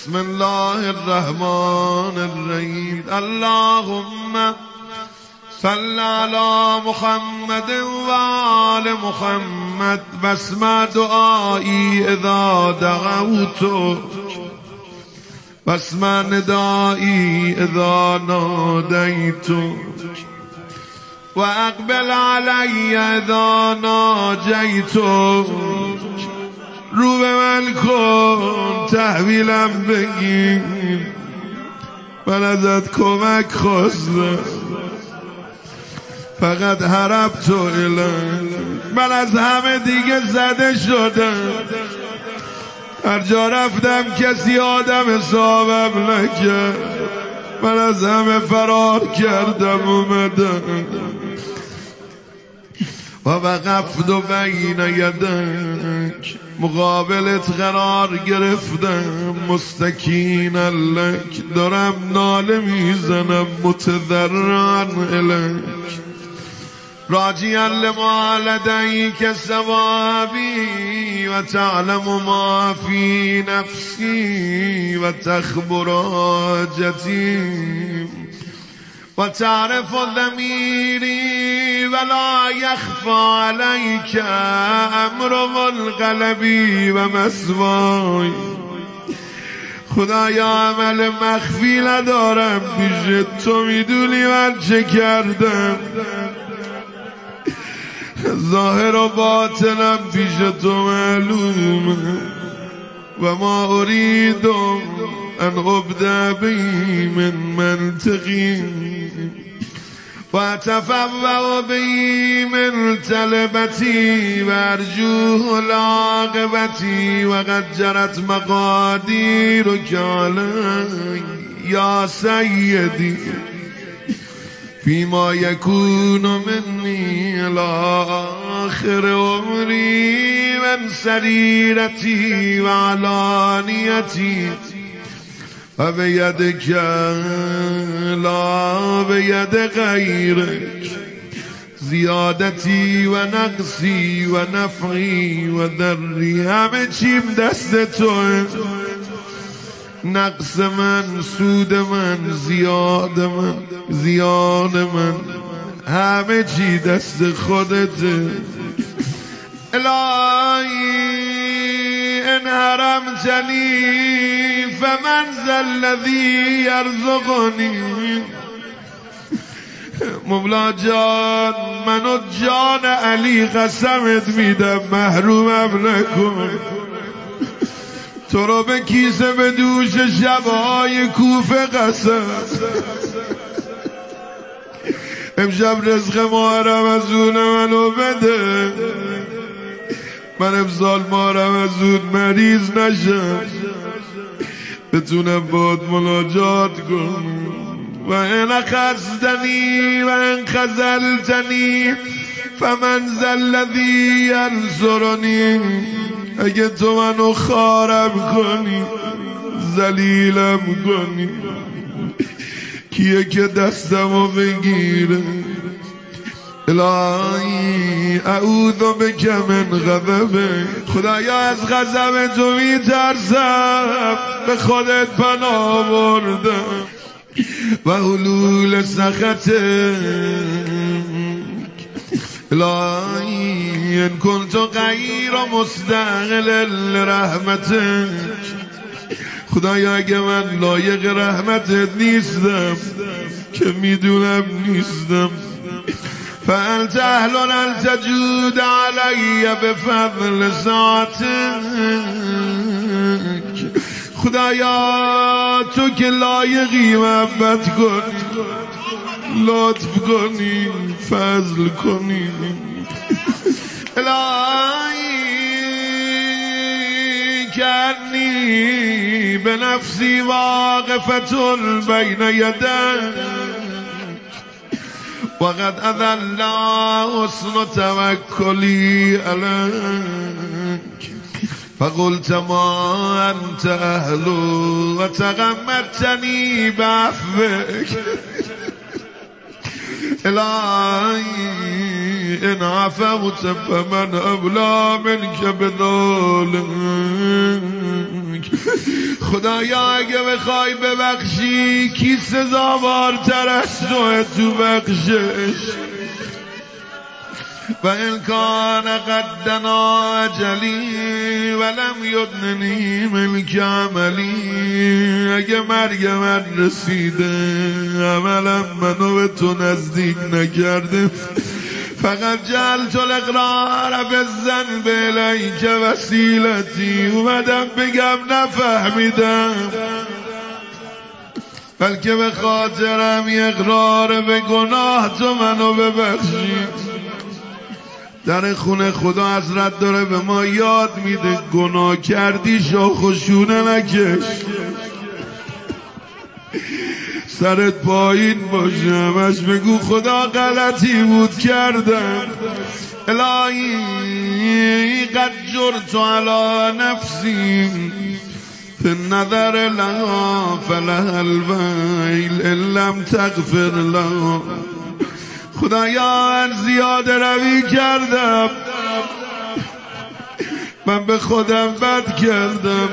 بسم الله الرحمن الرحیم. اللهم صل على محمد و آل محمد. بسم دعایی اذا دعوت، بسم ندایی اذا نادیت، و اقبل علی اذا ناجیت. رو به من کن تحویلم بگیر، من ازت کمک خواستم، فقط هربت الیک. من از همه دیگه زده شدم، هر جا رفتم کسی آدم حسابم نکرد، من از همه فرار کردم اومدم و وقفت بین یدک، مقابلت قرار گرفتم، مستکینا لک، دارم ناله میزنم متضرعا الیک، راجعا لما لدیک ثوابی و تعلم ما فی نفسی و تخبر حاجتی و تعرف ضمیری ولا یخفی علیک امر منقلبی و مثوای. خدایا عمل مخفی ندارم پیش تو، میدونی من چه کردم، ظاهر و باطنم پیش تو معلومه. و ما اريد ان ابدأ بی من منطقی و اتفوع بی من طلبتی و ارجوه العاقبتی و قد جرت مقادیرک علی یا سیدی فيما يكون مني إلى آخر عمري من سريرتي وعلانيتي وبيدك لا بيد غيرك، زیادتی و نقصی و نفعی و ضری همه چیم دست توه. نقص من، سود من، زیان من، همه چی دست خودته. الهی ان حرمتنی فمن ذا الذی یرزقنی. مولا جان، منو جان علی قسمت میدم محرومم نکن، تو رو به کیسه به دوش شبهای کوفه قسم. امشب رزق ماه رمضون منو بده، من امسال ماه رمضون مریض نشم، بتونم باد مناجات کنم. و ان اخذتنی و ان خذلتنی فمن ذا الذی ینصرنی. اگه تو منو خارم کنی، ذلیلم کنی، کیه که دستمو بگیره؟ الهی اعوذ بک من غضبک. خدایا از غضب تو میترسم، به خودت پناه بردم و حلول سخطک. الهی ان کنت غیر مستقل لرحمتک. خدایا اگه من لایق رحمتت نیستم، که میدونم نیستم، فانت اهل ان تجود علی بفضل ذاتک. خدایا تو که لایقی محبت کنی، لطف کنی، فضل کنی. الهی کنی به نفسی واقفتون بین یدک و قد اذل حسن توکلی علیک، فقلت ما انت اهل و تغمدتنی بعفوک. الهی ان عفوت فمن اولی منک بذلک. خدایا اگه بخوای ببخشی کی سزاوارتر از تو بخشش و ان کان قدنا اجلی ولم یدننی ملک عملی اگه مرگ من رسیده عملم منو به تو نزدیک نکرده فقط جعلت الاقرار بالذنب الیک وسیلتی اومدم بگم نفهمیدم بلکه به خاطرم اقرار به گناه تو منو ببخشی در خونه خدا حضرت داره به ما یاد میده گناه کردی شاخ و شونه نکش سرت پایین باشه همش بگو خدا غلطی بود کردم الهی قد جرت علی نفسی فی النظر لها فلها الویل ان لم تغفر لها خدایا من زیاده روی کردم من به خودم بد کردم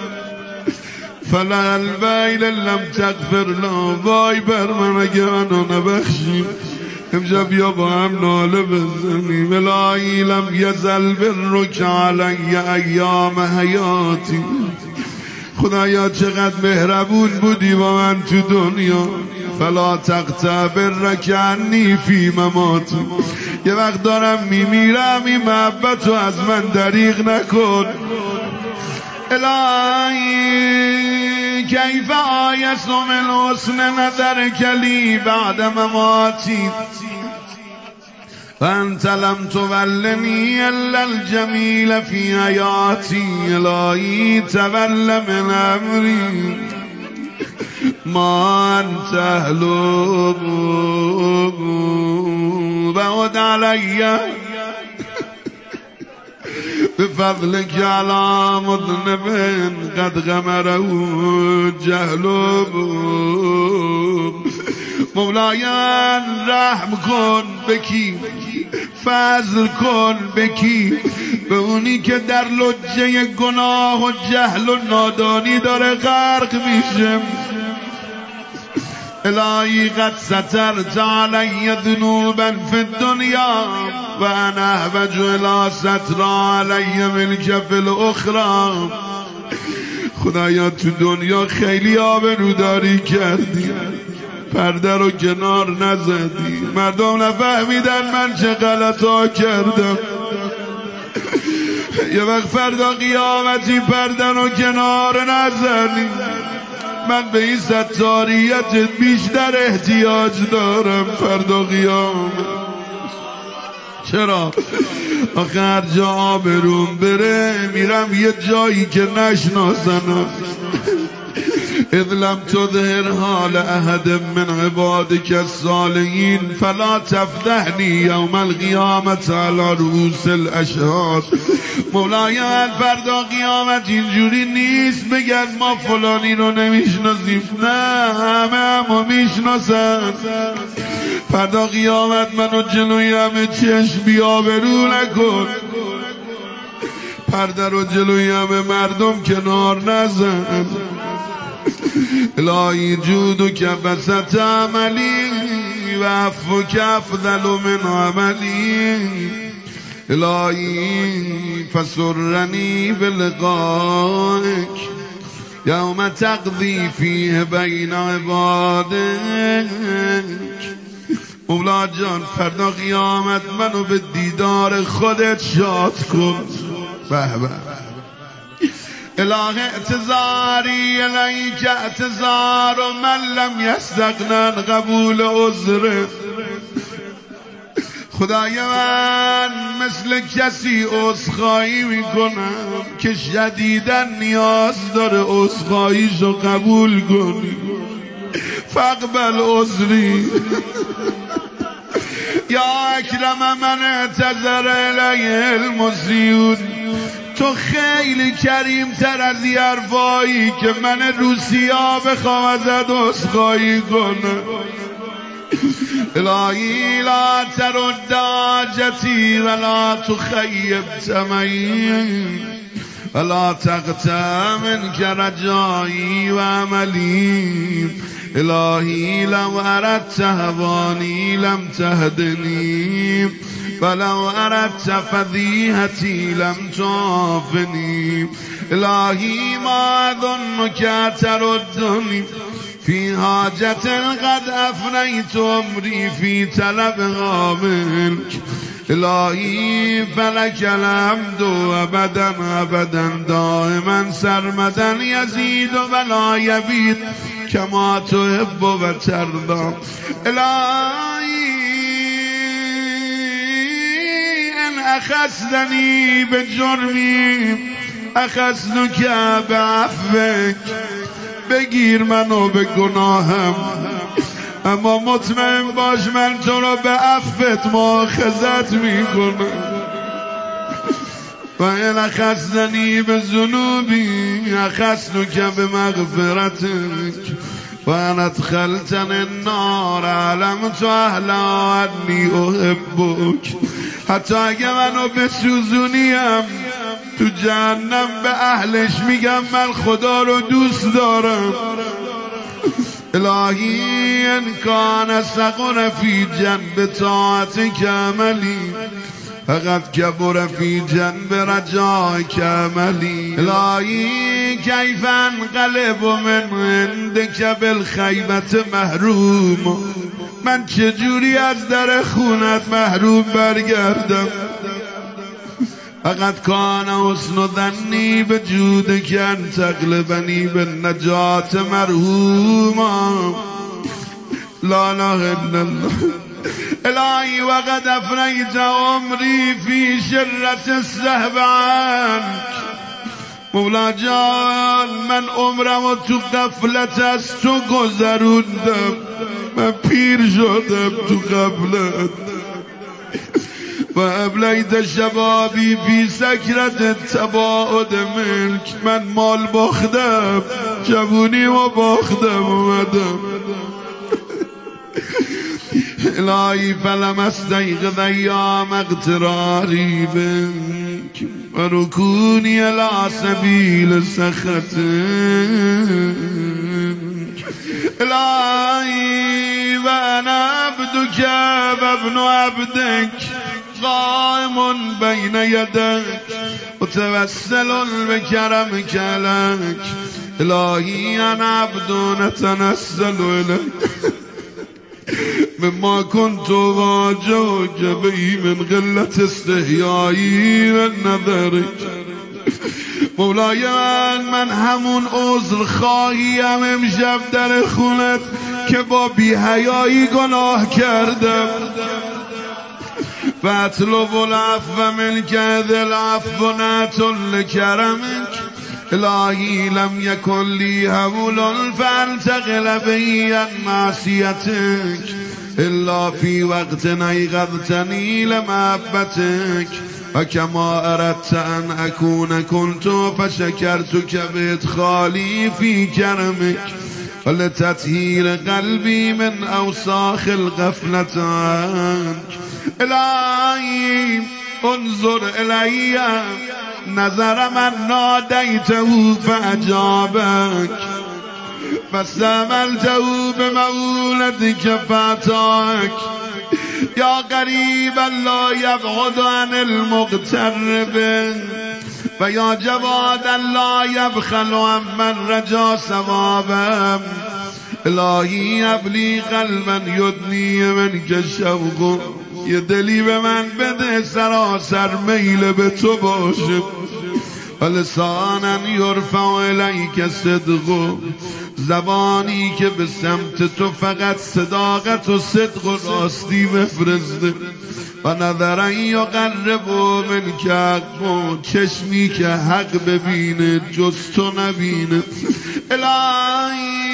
فلها الویل ان لم تغفر لها وای بر من اگه منو نبخشی امشب بیا با هم ناله بزنیم الهی لم یزل برک علی ایام حیاتی خدایا چقدر مهربون بودی با من تو دنیا فلا تقطع برک عنی فی مماتی یه وقت دارم میمیرم این محبتو از من دریغ نکن الهی کیف آیس من حسن نظرک لی بعد مماتی و انت لم تولنی الا الجمیل فی حیاتی الهی تول من امری ما انت اهله بعد علی بفضلك على مذنب قد غمره جهل مولاي رحم کن بکی فضل کن بکی به اونی که در لجه گناه و جهل و نادانی داره غرق میشه الهی قد سترت علی ذنوبا فی الدنیا و انا احوج الی ستر علی ملک فی الاخرى خدایا تو دنیا خیلی آبروداری کردی پرده رو کنار نزدی مردم نفهمیدن من چه غلطا کردم یه وقت فردا قیامتی پرده رو کنار نزدی من به این ستاریتت بیشتر احتیاج دارم فردا قیام چرا؟ آخه هر جا آبروم بره میرم یه جایی که نشناسنم اذ لم تظهر حال احد من عبادك الصالحین فلا تفضحنی یوم القیامت علی رؤوس الاشهاد مولاي فردا قیامت اینجوری نیست بگن ما فلانی رو نمیشناسیم نه همه میشناسن فردا قیامت منو جلوی همه چشم بیابرو نکن پرده رو جلوی همه مردم کنار نزن الهی جودک بسط عملی و عفوک افضل من عملی الهی فسرنی بلقائک یوم تقضی فیه بین عبادک مولا جان فردا قیامت منو به دیدار خودت شاد کن به به اله اعتذاری الیک اعتذار من لم یستغنن قبول عذر خدای من مثل کسی عذرخواهی میکنم که شدیداً نیاز داره عذرخواهیشو قبول کنی فاقبل عذری یا اکرم من اعتذر الیه المسیون تو خیلی کریم تر از این حرفایی که من روسیا بخوام ازت عذرخواهی کنم الهی لا ترد حاجتی ولا تخیب طمعی ولا تقطع منك رجائي وعملي إلهي لو أردت هواني لم تهدني ولو أردت فضيحتي لم تعافني إلهي ما أظنك تردني في حاجة قد أفنيت عمري في طلبها منك إلهي فلك الحمد أبدا أبدا دائما سرمدا يزيد ولا يبيد كما تحب وترضى إلهي إن أخذتني بجرمي أخذتك بعفوك بگیر منو به گناهم اما مطمئن باش من تو رو به عفوت مؤاخذت میکنم و این اخذتنی به ذنوبی اخذتک به مغفرتک و ان ادخلتنی النار علمت اهلها انی احبک حتی اگه منو بسوزونیم تو جهنم به اهلش میگم من خدا رو دوست دارم الهی ان کان صغر فی جنب طاعتک عملی فقد کبر فی جنب رجائک عملی الهی کیف انقلب من عندک بالخیبة محروم من چجوری از در خونت محروم برگردم فقد کان حسن ظنی بجودک ان تغلبنی بالنجات مرحوما لا اله الا الله الهی وقد افنیت عمری فی شرة السهو عنک مولا جان من عمرم و تو غفلت از تو گذروندم من پیر شدم تو غفلت و ابلیت شبابی فی سکرت تباعد ملک من مال باختم جوونی و باختم اومدم الهی فلم استیقظ ایام اغتراری بک و رکونی الی سبیل سخطک الهی و انا عبدک و ابن عبدک قائم بین یدک متوسل بکرمک لک الهی انا عبد نتنزل الیک مما كنت واجهك به من قلة استحیایی و نظرك مولای من همون عذر خواهیم امشب در خونت که با بی‌حیایی گناه کردم و اطلب العفو منک ذی العفو نعت کرمک الهی لم یکن لی حول فانتقل بی عن معصیتک الا فی وقت ایقظتنی لمحبتک و کما اردت ان اکون کنت فشکرتک بادخالی فی کرمک ولتطهیر قلبی من اوساخ الغفلة عنک الهی انظر الی نظر من نادیته فاجابک فاستعملته بمولدک فاتاک یا قریبا لا یبعد عن المقترب و یا جوادا لا یبخل عمن رجا ثوابم الهی ابلی قلبا یدنی منک شوق یه دلی به من بده سراسر میل به تو باشه و لسانا یرفع الیک صدق زبانی که به سمت تو فقط صداقت و صدق و راستی بفرسته و نظرا یقرب منک حق چشمی که حق ببینه جز تو نبینه الهی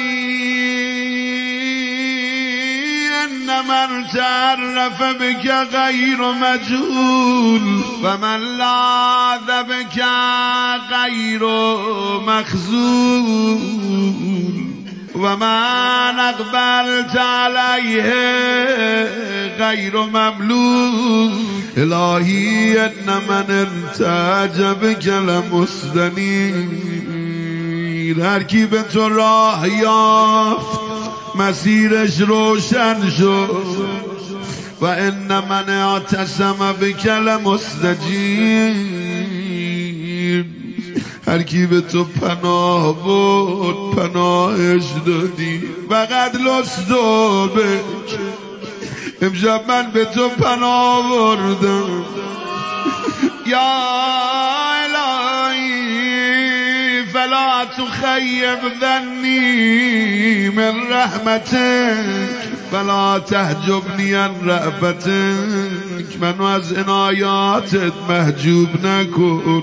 ان من تعرف بك غیر مجهول و من لاذ بك غیر مخذول و من اقبلت علیه غیر مملوک الهی ان من انتعجب کل مستنیر. هر کی به تو راه یافت مسیرش روشن شد و ان من اعتصم بکل مستجیر. هر کی به تو پناه بود پناهش دادی فقط لستو بک. امشب من به تو پناه بردم یا الهی فلا تخیب ظنی من رحمتک فلا تحجبنی عن رأفتک. منو از عنایاتت محجوب نکن.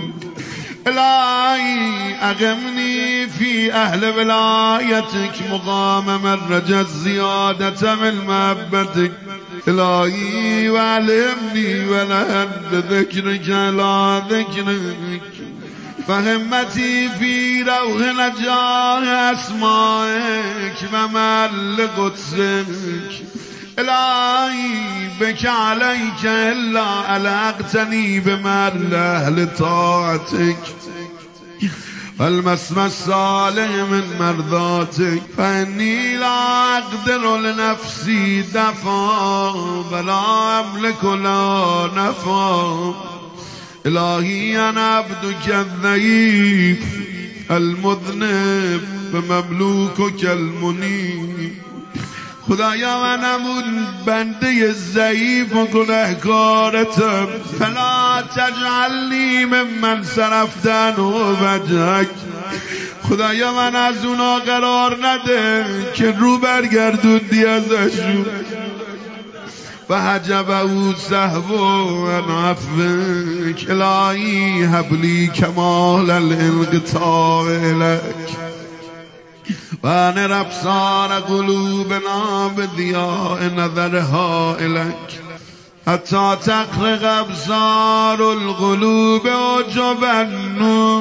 الهی اقمنی فی اهل ولایتک مقام من رجت زیادت من محبتک. الهی وعلمنی ولهن بذکرک علی ذکرک فهمتی فی روح نجاح اسمائک و محل قدسک. الهی بک علیک الا علقتنی بمحل اهل طاعتک والمسمى الصالح من مرضاتك فإني لا أقدر لنفسي دفعا ولا أملك لا نفعا. إلهي أنا عبدك الضعيف المذنب ومملوكك المنيب. خدایا منم اون بنده ضعیف و گنهکارتم فلا تجعلنی ممن صرفت عنه وجهک. خدایا من از اونا قرار نده که رو برگردوندی ازشون و حجبه سهو عن عفوک. الهی هبلی کمال الانقطاع الیک وانر ابصار قلوبنا بضیاء نظرها الیک حتی تغرق ابصار القلوب عجب النور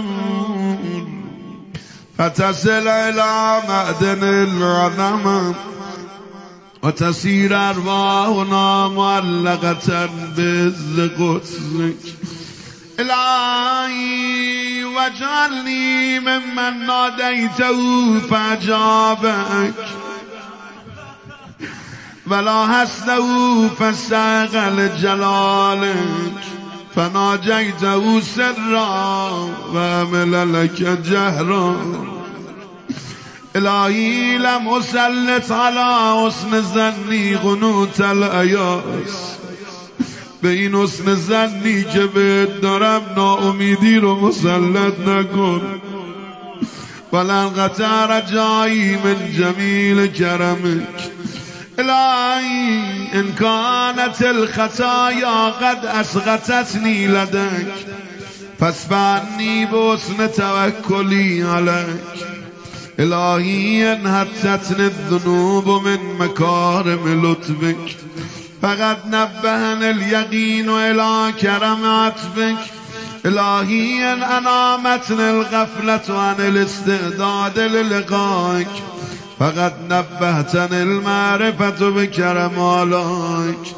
فتصل الى معدن العظمه وتصير ارواحنا معلقه بعز قدسك. الهی واجعلنی ممن نادیته فاجابک ولا حسنه فاستعقل جلالک فناجیته سرا و عمل لک جهرا. الهی لم اسلط على حسن ظنی قنوت الایاس. به این حسن ظنی که بهت دارم ناامیدی رو مسلط نکن. ولن قطع رجایی من جمیل کرمک. الهی ان كانت الخطايا قد اسقطتني لدك فاسبعني بحسن توكلي عليك. الهی ان حطتني الذنوب من مكارم لطفك فقد نبهن اليقين الى كرم عطفك. الهی ان انامتني الغفلة عن الاستعداد للقائك فقد نبهتني المعرفة بكرم آلائك.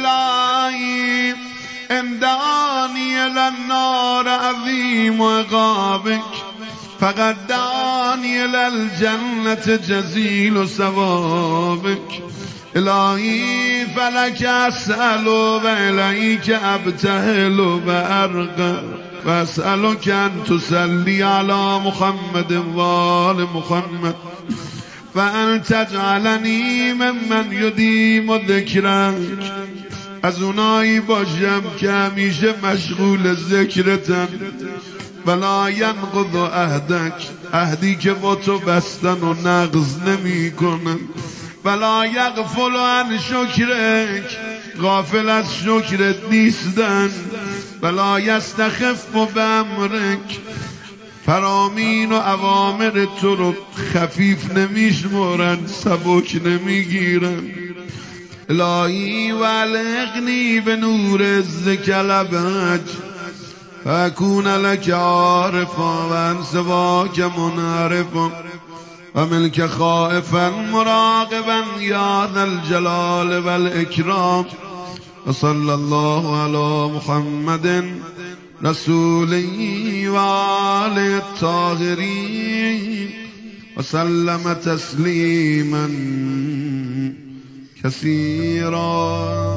الهی ان دعاني الى النار عظيم عقابك فقد دعاني الى الجنة جزيل ثوابك. الهی فلك اسأل و الیک ابتهل و ارقى و اسألك ان تصلي على محمد و آل محمد و ان تجعلنی ممن یدیم ذکرک. از اونایی باشم که همیشه مشغول ذکرتن ولا ینقض عهدک عهدی که با تو بستن و نقض نمی کنن ولا یغفل عن شکرک غافل از شکرت نیستن ولا یستخف بامرک فرامین و اوامر تو رو خفیف نمیشمرن سبک نمیگیرن. الهی ولغنی به نور عزک لبج فاکون لک عارفا و انسواک منعرفا ومنك خائفا مراقبا يا ذا الجلال والإكرام. وصلى الله على محمد رسوله وآله الطاهرين وسلم تسليما كثيرا.